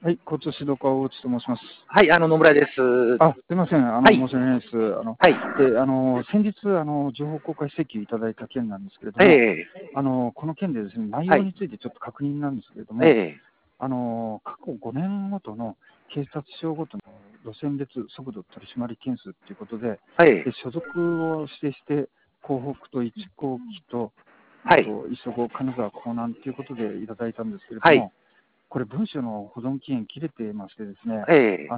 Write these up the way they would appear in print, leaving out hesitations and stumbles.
はい、交通指導課大内と申します。 はい、野村です。 すみません、 はい申し訳ないです。 はい。 先日、情報公開請求いただいた件なんですけれどえも、この件でですね、内はい容についてちょっと確認なんですけれども、 え過去5年ごとの警察署ごとの路線別速度取締件数ということで、所属を指定して、港北と一高機と、 はい。 磯子、金沢、港南ということでいただいたんですけれどはい。 も、これ、文書の保存期限切れてましてですね、 え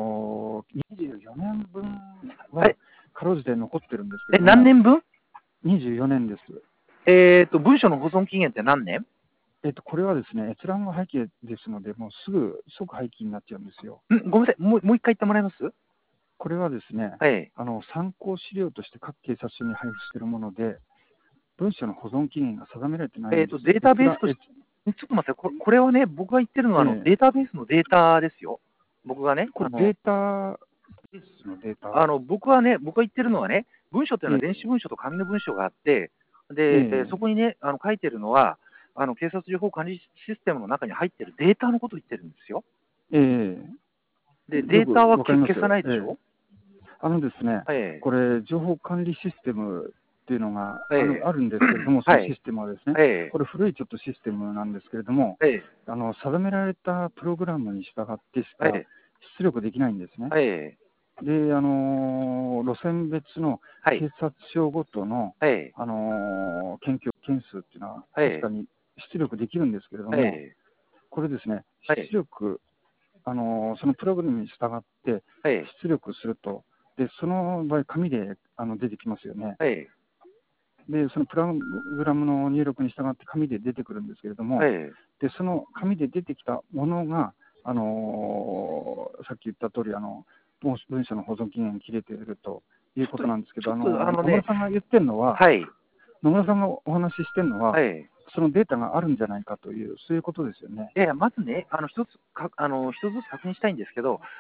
24年分ははい。 かろうじて残ってるんですけれども、 何年分 24年です。 文書の保存期限って何年これはですね、閲覧が廃棄ですので、もう即廃棄になっちゃうんですよ。 ごめんなさい。もう一回言ってもらえますこれはですね、 え参考資料として各警察署に配布しているもので、文書の保存期限が定められてないんです。 データベースとして、ちょっと待って、これはね、僕が言ってるのは、データベースのデータですよ。僕がね、 これデータベースのデータ僕が言ってるのはね、文書というのは電子文書と紙の文書があって、で、そこにね、書いてるのは、警察情報管理システムの中に入ってるデータのことを言ってるんですよ。で、データは消さないでしょですね、これ、情報管理システムっていうのがあるんですけれども、そのシステムはですね、これ、古いちょっとシステムなんですけれども、定められたプログラムに従ってしか出力できないんですね。で、路線別の警察署ごとの、検挙件数っていうのは、確かに出力できるんですけれども、これですね、出力、そのプログラムに従って出力すると、でその場合、紙で出てきますよね。で、そのプログラムの入力に従って紙で出てくるんですけれども、でその紙で出てきたものが、さっき言った通り、文書の保存期限切れているということなんですけど、野村さんが言ってるのは、野村さんがお話ししてるのは、そのデータがあるんじゃないかという、そういうことですよね。 まずね、一つずつ確認したいんですけど、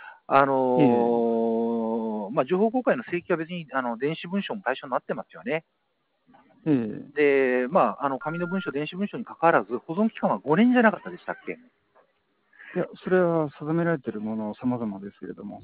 情報公開の請求は別に電子文書も対象になってますよね。で、紙の文書、電子文書にかかわらず、保存期間は5年じゃなかったでしたっけ？ いや、それは定められているもの様々ですけれども。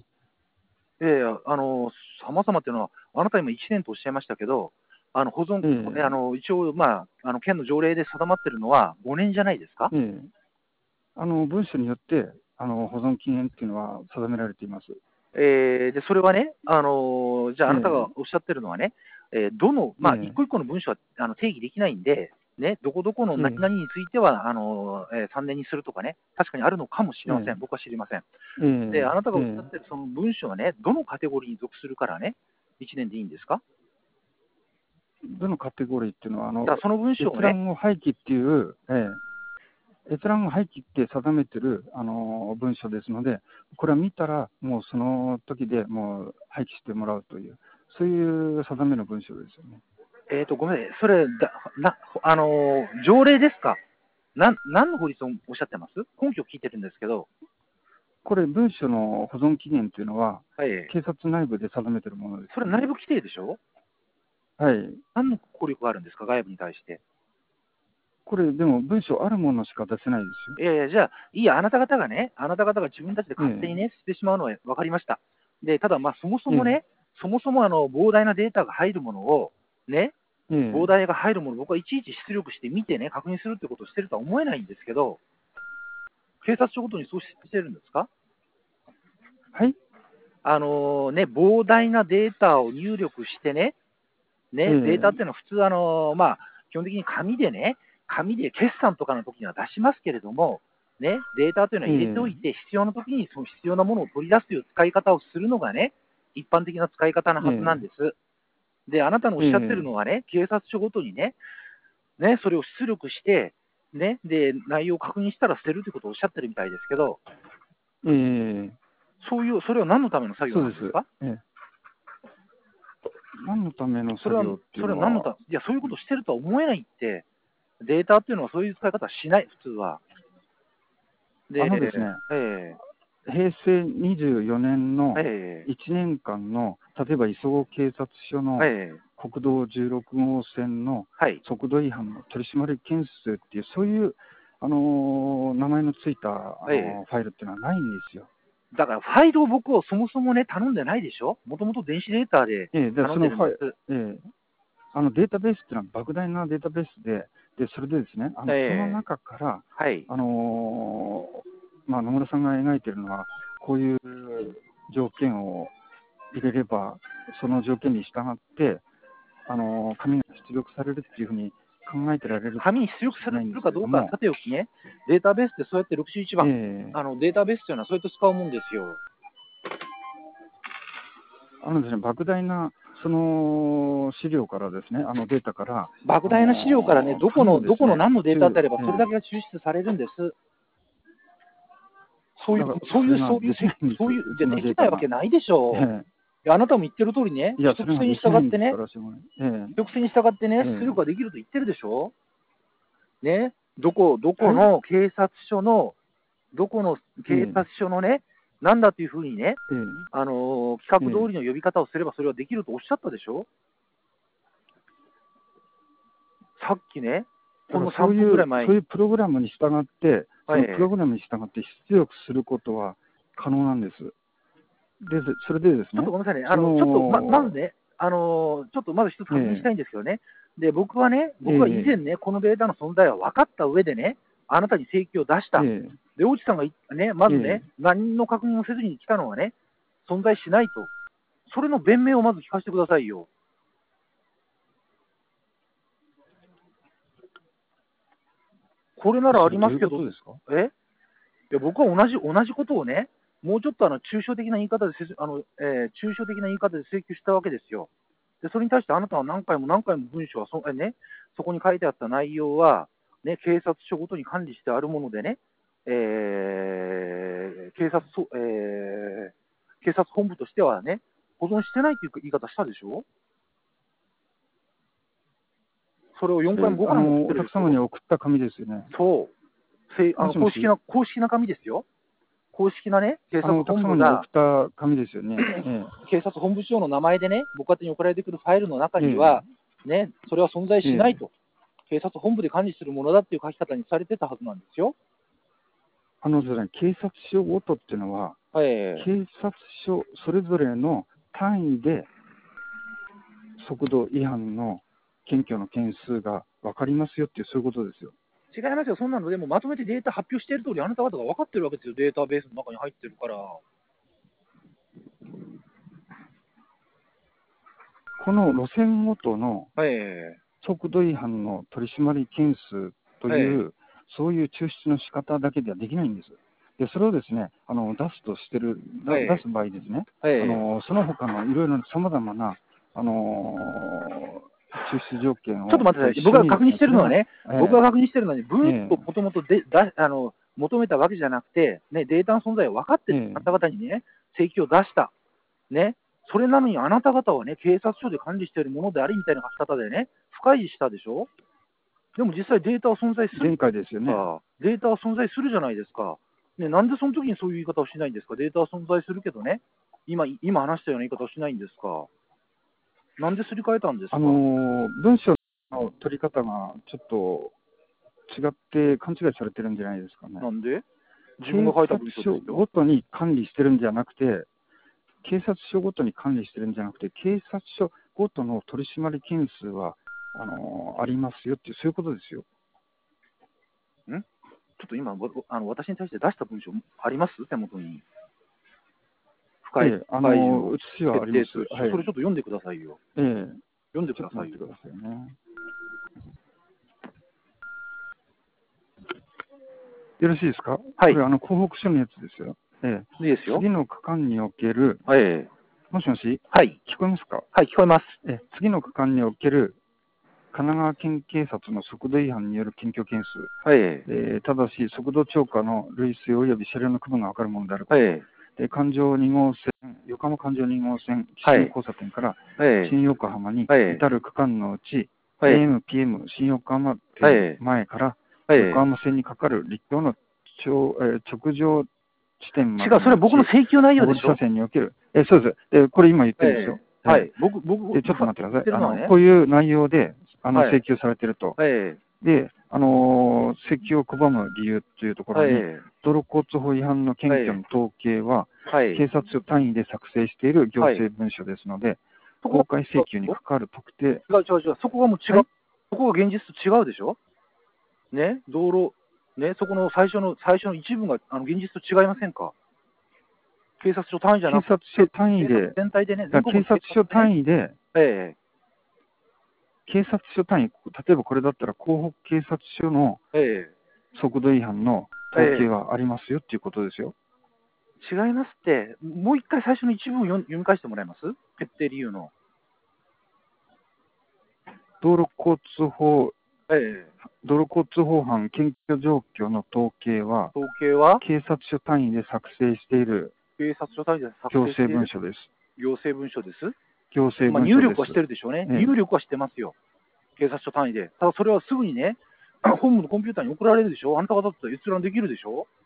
様々っていうのは、あなた今1年とおっしゃいましたけど、保存、一応、県の条例で定まっているのは5年じゃないですか？ 文書によって、保存期限っていうのは定められています。 で、それはね、じゃあ、あなたがおっしゃってるのはね、一個一個の文書は定義できないんで、ね、どこどこの何々については、3年にするとかね、確かにあるのかもしれません。僕は知りません。で、あなたがおっしゃってるその文書はね、どのカテゴリーに属するからね、1年でいいんですか？ どのカテゴリーっていうのは、 その文章を閲覧を廃棄っていう、閲覧を廃棄って定めてる、文書ですので、これは見たら、もうその時でもう廃棄してもらうという、そういう定めの文書ですよね。 ごめんなさい、それ条例ですか？何の法律をおっしゃってます？根拠を聞いてるんですけど。 これ、文書の保存期限というのは、 はい。 警察内部で定めてるものです。 それ内部規定でしょ？ はい。 何の効力があるんですか、外部に対して。 これ、でも文書あるものしか出せないですよ。 じゃあ、いいや、あなた方が自分たちで勝手にね、してしまうのは分かりました。で、ただ、そもそもね、そもそも膨大なデータが入るものを、ね、膨大が入るものを僕はいちいち出力して見てね、確認するってことをしてるとは思えないんですけど、警察署ごとにそうしてるんですか？ はい。 膨大なデータを入力してね、データっていうのは普通、基本的に紙で決算とかの時には出しますけれども、ね、データというのは入れておいて、必要な時にその必要なものを取り出すという使い方をするのがね、一般的な使い方のはずなんです。で、あなたのおっしゃってるのはね、警察署ごとにね、それを出力して、ね、で、内容を確認したら捨てるということをおっしゃってるみたいですけど、それは何のための作業なんですか？ 何のための作業っていうのは、 いや、そういうことをしてるとは思えないって、データっていうのはそういう使い方はしない、普通は。 ですね、平成24年の1年間の、例えば磯子警察署の国道16号線の速度違反の取り締まり件数っていう、そういう名前のついたファイルっていうのはないんですよ。 だからファイルを僕はそもそもね、頼んでないでしょ。もともと電子データで頼んでるんです。 データベースっていうのは莫大なデータベースで、それでですね、その中から、野村さんが描いているのは、こういう条件を入れれば、その条件に従って、紙が出力されるっていうふうに考えてられる。 紙に出力されるかどうかはさておきね、データベースってそうやって61番、データベースというのはそうやって使うもんですよ。 ですね、莫大なその資料からですね、データから。 莫大な資料からね、どこの何のデータであれば、それだけが抽出されるんです。そういう、できないわけないでしょう。あなたも言ってる通りね、規則性に従ってね、出力ができると言ってるでしょ。ね、どこの警察署のね、なんだというふうにね、規格通りの呼び方をすればそれはできるとおっしゃったでしょ。さっきね、この3分ぐらい前に。 そういうプログラムに従って、そのプログラムに従って出力することは可能なんです。それでですね、 ちょっとごめんなさいね、まずね、ちょっとまず一つ確認したいんですけどね、で僕は以前ね、このデータの存在は分かった上でね、あなたに請求を出した。で、大地さんがね、まずね、何の確認もせずに来たのはね、存在しないと。それの弁明をまず聞かせてくださいよ。これならありますけど、いや僕は同じことをね、もうちょっと抽象的な言い方で請求したわけですよ。で、それに対してあなたは何回も文章はそこに書いてあった内容は、ね、警察署ごとに管理してあるものでね、警察本部としてはね、保存してないという言い方したでしょ。それを4回も5回もお客様に送った紙ですよね。 そう。公式な紙ですよ。公式なね、警察本部が、 送った紙ですよね。 警察本部長の名前でね、ご家庭に送られてくるファイルの中には、ね、それは存在しないと、警察本部で管理するものだっていう書き方にされてたはずなんですよ。 警察署ごとっていうのは、警察署それぞれの単位で速度違反の検挙の件数が分かりますよっていう、そういうことですよ。 違いますよ、そんなのでもまとめてデータ発表している通り、あなた方が分かってるわけですよ、データベースの中に入ってるから。 この路線ごとの速度違反の取り締まり件数という、そういう抽出の仕方だけではできないんです。で、それをですね、出す場合ですね、その他のいろいろなさまざまな、抽出条件を。 ちょっと待ってください、僕が確認してるのはね、文をもともと求めたわけじゃなくて、ね、データの存在を分かってる方々にね、請求を出した。ね、それなのにあなた方はね、警察署で管理しているものでありみたいな書き方でね、不開示したでしょ。でも実際データは存在する。 前回ですよね。 データは存在するじゃないですか。ね、なんでその時にそういう言い方をしないんですか。データは存在するけどね、今話したような言い方をしないんですか。なんですり替えたんですか。 文章の取り方がちょっと違って勘違いされてるんじゃないですかね。 なんで自分が書いた文章ですよ。 警察署ごとに管理してるんじゃなくて、警察署ごとに管理してるんじゃなくて、警察署ごとの取り締まり件数はありますよっていう、そういうことですよ。 ちょっと今、私に対して出した文章あります手元に。 写しはあります。 それちょっと読んでくださいよ。読んでくださいよ。 よろしいですか。 はい。 これ広北署のやつですよ。 いいですよ。 次の区間における、もしもし、 はい。 聞こえますか。 はい、聞こえます。 次の区間における神奈川県警察の速度違反による検挙件数、ただし速度超過の類推及び車両の区分が分かるものであること、環状2号線、横浜環状2号線、新交差点から新横浜に至る区間のうち、AM、PM、新横浜店前から横浜線にかかる陸橋の直上地点まで。 違う、それは僕の請求内容でしょ。 車線における。そうです。これ今言ってるんですよ。 はい。僕ちょっと待ってください。こういう内容で請求されてると。で、 請求を拒む理由というところに、道路交通法違反の検挙の統計は、警察署単位で作成している行政文書ですので、公開請求に関わる特定。 違う、そこがもう違う、そこが現実と違うでしょ。ね、道路、ね、そこの最初の一部が現実と違いませんか。警察署単位じゃなくて、 警察署単位で、 全体でね、 警察署単位で、警察署単位、例えばこれだったら、港北警察署の速度違反の統計がありますよっていうことですよ。 違いますって、もう一回最初の一部を読み返してもらえます？決定理由の。 道路交通法犯検挙状況の統計は、警察署単位で作成している行政文書です。 行政文書です。 行政文書です。 入力はしてるでしょうね。入力はしてますよ。警察署単位で。ただそれはすぐにね、本部のコンピューターに送られるでしょ。あなた方だったら閲覧できるでしょ。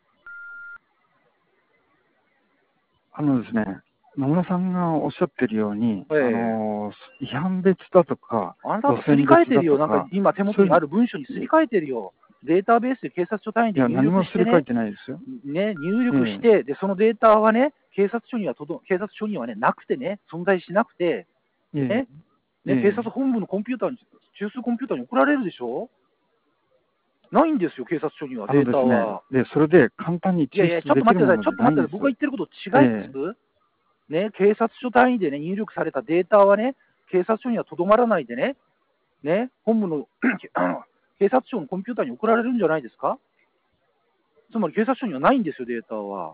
ですね、野村さんがおっしゃってるように、違反別だとか、 あなたはすり替えてるよ。なんか今手元にある文書にすり替えてるよ。データベースで警察署単位で入力して、ね、 何もすり替えてないですよ。 ね、入力して、でそのデータはね、警察署にはね、なくてね、存在しなくて、ね、警察本部のコンピューターに、中枢コンピューターに送られるでしょ。ないんですよ、警察署には、データは。 で、それで簡単にちょっと待ってください、ちょっと待ってください、僕が言ってること違います。ね、警察署単位で、ね、入力されたデータはね、警察署にはとどまらないでね、本部の警察庁のコンピューターに送られるんじゃないですか。つまり警察署にはないんですよ、データは。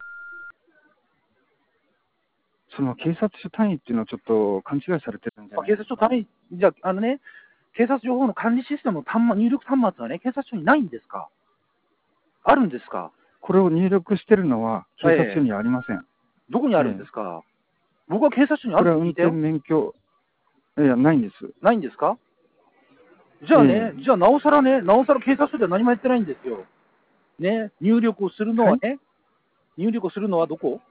その警察署単位っていうのはちょっと勘違いされてるんじゃないですか。警察署単位、じゃあ、警察情報の管理システムの入力端末はね、警察署にないんですか。あるんですか。 これを入力してるのは警察署にはありません。 どこにあるんですか。僕は警察署にあると聞いてよ。これは運転免許、いや、ないんです。 ないんですか。じゃあね、じゃあなおさら警察署では何もやってないんですよ。ね、入力をするのはね、入力をするのはどこ？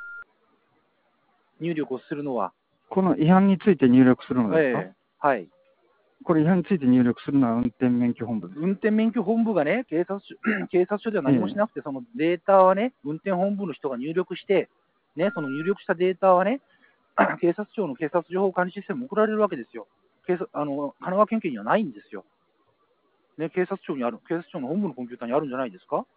入力をするのは。 この違反について入力するのですか？ はい。 これ違反について入力するのは運転免許本部です。 運転免許本部がね、警察署では何もしなくて、そのデータはね、運転本部の人が入力して、ね、その入力したデータはね、警察庁の警察情報管理システムに送られるわけですよ。神奈川県警にはないんですよ。ね、警察庁の本部のコンピューターにあるんじゃないですか。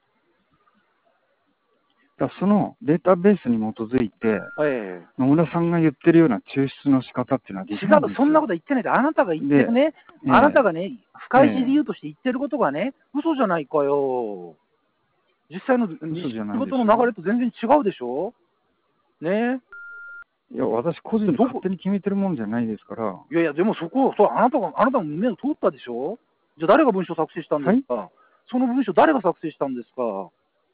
そのデータベースに基づいて、野村さんが言ってるような抽出の仕方っていうのはできないんですよ。 違う、そんなこと言ってないで、あなたが言ってるね、あなたがね、不開示理由として言ってることがね、嘘じゃないかよ。実際の仕事の流れと全然違うでしょ。ね。 いや、私個人で勝手に決めてるもんじゃないですから。 いや、でもあなたも目を通ったでしょ。じゃあ誰が文書作成したんですか。はい、その文書誰が作成したんですか。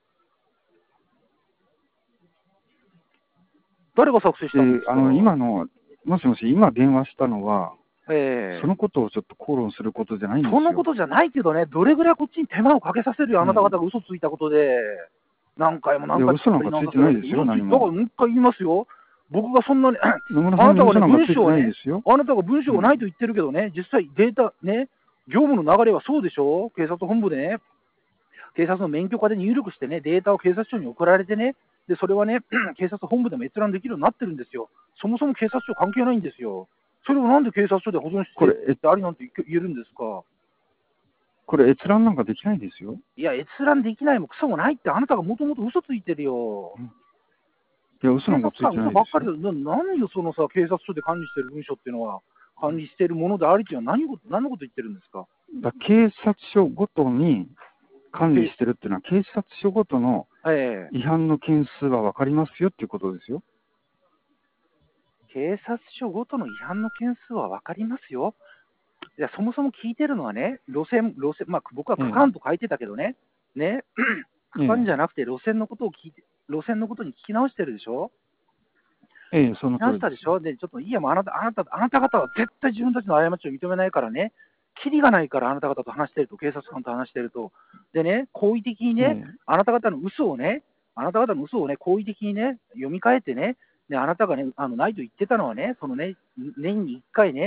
誰が作成したんですか。 今電話したのは、そのことをちょっと口論することじゃないんですよ。 そのことじゃないけどね、どれぐらいこっちに手間をかけさせるよ、あなた方が嘘ついたことで。何回も嘘なんかついてないですよ、何も。 だからもう一回言いますよ。僕がそんなに、あなたが文章をね、あなたが文章がないと言ってるけどね、実際データ、ね、業務の流れはそうでしょ。警察本部でね、警察の免許課で入力してね、データを警察署に送られてね、でそれはね、警察本部でも閲覧できるようになってるんですよ。そもそも警察署関係ないんですよ。それをなんで警察署で保存してありなんて言えるんですか。 これ閲覧なんかできないですよ。 いや、閲覧できないもクソもないって、あなたがもともと嘘ついてるよ。 いや、嘘なんかついてないですよ。 嘘ばっかりで、何よ、そのさ、警察署で管理してる文書っていうのは、管理しているものでありっていうのは何のこと言ってるんですか。 警察署ごとに管理してるっていうのは、警察署ごとの違反の件数は分かりますよっていうことですよ。 警察署ごとの違反の件数は分かりますよ。いや、そもそも聞いてるのはね、路線、まあ、僕は区間と書いてたけどね、区間じゃなくて路線のことを路線のことに聞き直してるでしょ。 その通りです。 でしょ。で、ちょっといいや、もうあなた方は絶対自分たちの過ちを認めないからね、キリがないから、あなた方と話してると、警察官と話してると。でね、好意的にね、あなた方の嘘をね、好意的にね、読み替えてね、あなたがね、ないと言ってたのはね、そのね、年に1回ね、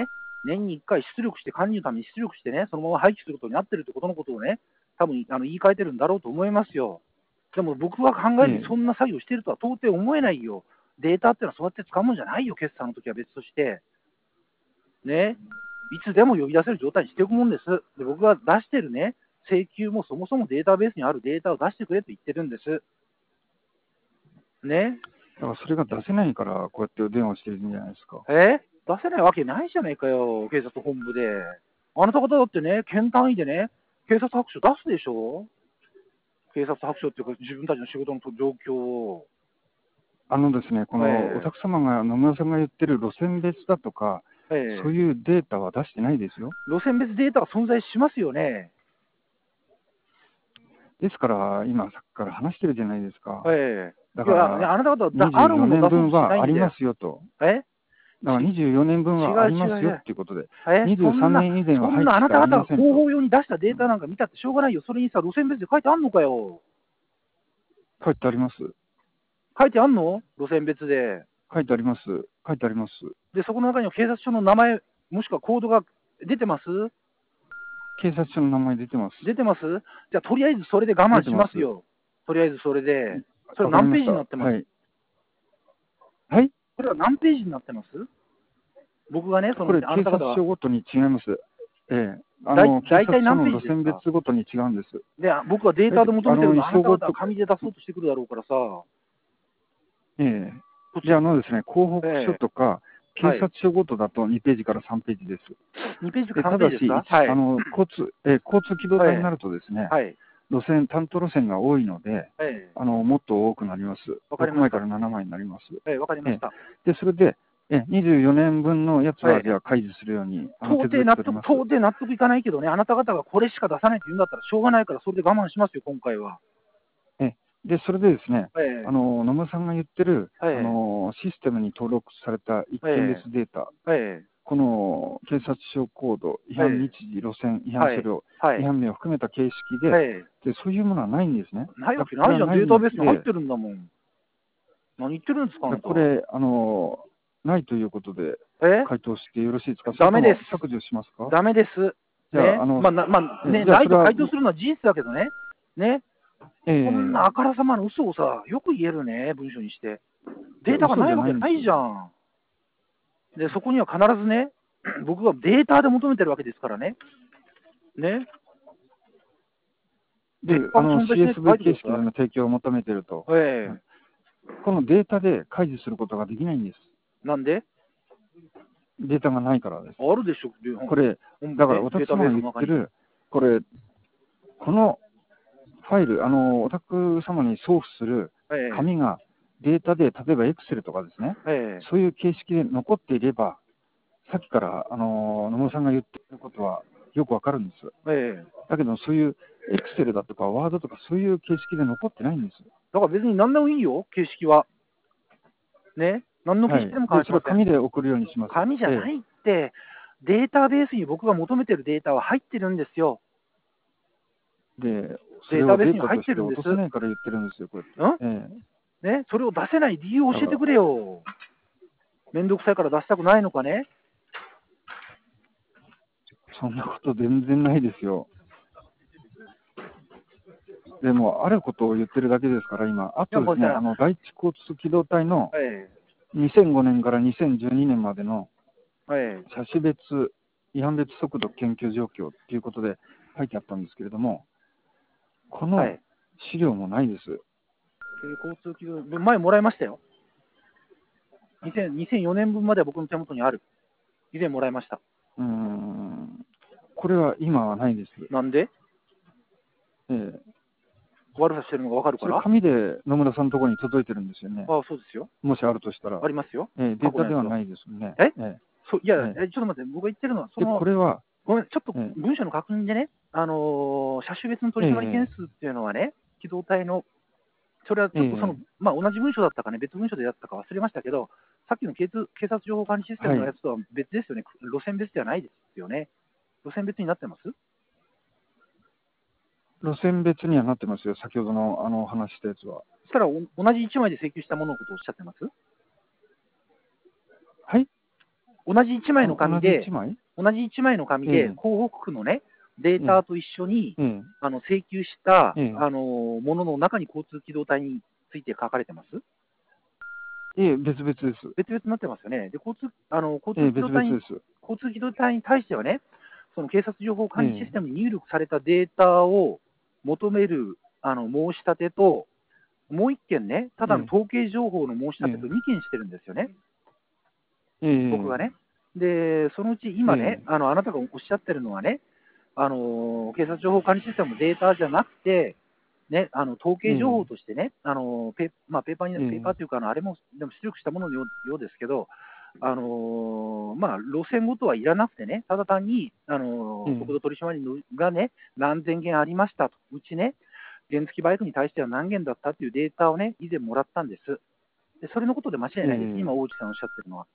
年に1回出力して、管理のために出力してね、そのまま廃棄することになってるってことのことをね、多分言い換えてるんだろうと思いますよ。でも僕が考えるに、そんな作業してるとは到底思えないよ。データってのはそうやって使うもんじゃないよ、決算の時は別として。ね、いつでも呼び出せる状態にしていくもんです。で、僕が出してるね、請求もそもそもデータベースにあるデータを出してくれと言ってるんです。ね。 だからそれが出せないから、こうやってお電話してるんじゃないですか。 出せないわけないじゃないかよ、警察本部で。あなた方だってね、県単位でね、警察白書出すでしょ。警察白書っていうか、自分たちの仕事の状況を。 ですね、このお宅様が、野村さんが言ってる路線別だとか、そういうデータは出してないですよ。 路線別データが存在しますよね。 ですから、今、さっきから話してるじゃないですか。 だから、あなた方はあるもの 24年分はありますよと。だから24年分はありますよっていうことで、23年以前は廃棄しあなた方がかありませんと。 広報用に出したデータなんか見たってしょうがないよ。それにさ、路線別で書いてあんのかよ。 書いてあります。 書いてあんの？路線別で。 書いてあります。書いてあります。 で、そこの中には警察署の名前、もしくはコードが出てます？ 警察署の名前出てます。 出てます？じゃあ、とりあえずそれで我慢しますよ。とりあえずそれで。それは何ページになってます？ はい。 それは何ページになってます？僕がね、 これ、警察署ごとに違います。 大体何ページですか？ 路線別ごとに違うんです。 で、僕はデータで求めてるの、あなた方は紙で出そうとしてくるだろうからさ。 で、ですね、広報書とか、警察署ごとだと2ページから3ページです。 2ページから3ページですか？ ただし、交通機動隊になるとですね、担当路線が多いので、もっと多くなります。6枚から7枚になります。 わかりました。 で、それで、24年分のやつは、じゃあ開示するように、 到底納得いかないけどね、あなた方がこれしか出さないと言うんだったらしょうがないから、それで我慢しますよ、今回は。 で、それでですね、野村さんが言ってる、システムに登録された一件別データ、この警察署コード、違反日時、路線、違反車両、違反名を含めた形式で、そういうものはないんですね。 ないわけないじゃん、データベースに入ってるんだもん。何言ってるんですか、 これ、ないということで、回答してよろしいですか？ ダメです。 削除しますか？ ダメです。ないと回答するのは事実だけどね。こんなあからさまな嘘をさ、よく言えるね、文章にして。データがないわけないじゃん。で、そこには必ずね、僕がデータで求めてるわけですからね。 で、CSV 形式での提供を求めていると。このデータで開示することができないんです。 なんで？ データがないからです。 あるでしょ。 これ、だからお宅様が言ってる、このファイル、お宅様に送付する紙がデータで、例えば Excel とかですね、そういう形式で残っていれば、さっきから野村さんが言ってることはよくわかるんです。だけど、そういう Excel だとか Word とかそういう形式で残ってないんです。 だから別に何でもいいよ、形式は。何の形式でも変わりません。 それは紙で送るようにします。 紙じゃないって、データベースに僕が求めてるデータは入ってるんですよ。 で、データベースに入ってるんです。落とせないから言ってるんですよ、これ。 それを出せない理由を教えてくれよ。めんどくさいから出したくないのかね。 そんなこと全然ないですよ。でも、あることを言ってるだけですから、今。あとですね、第一交通機動隊の2005年から2012年までの車種別、違反別速度検挙状況ということで書いてあったんですけれども、この資料もないです。 交通機動前もらいましたよ。2004年分までは僕の手元にある。以前もらいました。 これは今はないです。 なんで？悪さしてるのが分かるから。 紙で野村さんのところに届いてるんですよね。 そうですよ。 もしあるとしたら。 ありますよ。 データではないですね。 いや、ちょっと待って、僕が言ってるのは、 これは、 ごめん、ちょっと文書の確認でね、車種別の取り締まり件数っていうのはね、機動隊の、それはちょっと同じ文書だったかね、別文書でやったか忘れましたけど、さっきの警察情報管理システムのやつとは別ですよね、路線別ではないですよね。路線別になってます？ 路線別にはなってますよ、先ほどの話したやつは。 そしたら、同じ1枚で請求したもののことをおっしゃってます？ はい？ 同じ1枚の紙で、 同じ1枚の紙で、港北区のね、データと一緒に、請求した、ものの中に交通機動隊について書かれてます？ 別々です。 別々になってますよね。で、交通機動隊に対してはね、その警察情報管理システムに入力されたデータを求める申し立てと、もう1件ね、ただの統計情報の申し立てと2件してるんですよね、僕がね。で、そのうち今ね、あなたがおっしゃってるのはね、警察情報管理システムのデータじゃなくて、ね、統計情報としてね、ペーパーというか、あれもでも出力したもののようですけど、路線ごとはいらなくてね、ただ単に、速度取締りがね、何千件ありましたと、うちね、原付バイクに対しては何件だったっていうデータをね、以前もらったんです。でそれのことで間違いないです、今、大内さんおっしゃってるのは。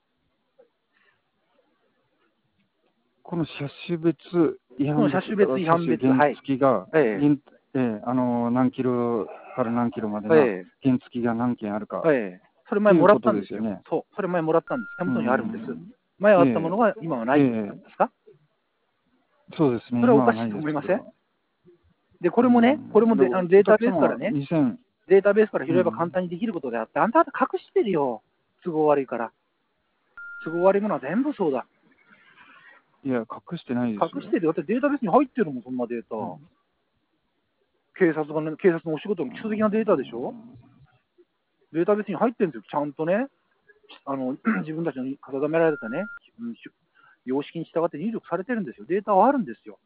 この車種別違反車種別違反別、 原付が、何キロから何キロまでの原付が何件あるか。 それ前もらったんですよ。そう、それ前もらったんです。手元にあるんです。前あったものが今はないんですか？ そうですね。 それはおかしいと思いません？で、これもね、これもデータベースからね、データベースから拾えば簡単にできることであって、あんた隠してるよ。都合悪いから。都合悪いものは全部そうだ。 いや、隠してないですよ。 隠してるよ。だってデータベースに入ってるもん、そんなデータ。警察のお仕事の基礎的なデータでしょ？データベースに入ってるんですよ。ちゃんとね、自分たちの定められたね、様式に従って入力されてるんですよ。データはあるんですよ。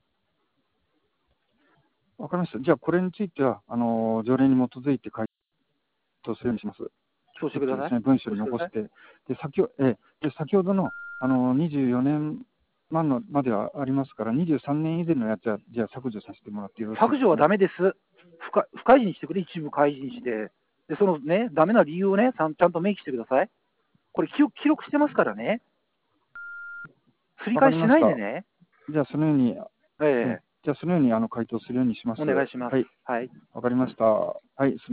わかりました。じゃあ、これについては、条例に基づいて回答するようにします。 そうしてください。 文書に残して。で、先ほどの、24年まではありますから、23年以前のやつは、じゃあ削除させてもらってよろしいですか？ 削除はダメです。不開示にしてくれ、一部開示にして。で、そのね、ダメな理由をね、ちゃんと明記してください。これ記録してますからね。すり替えしないでね。 じゃあ、そのように、回答するようにします。 お願いします。 はい。わかりました。はい。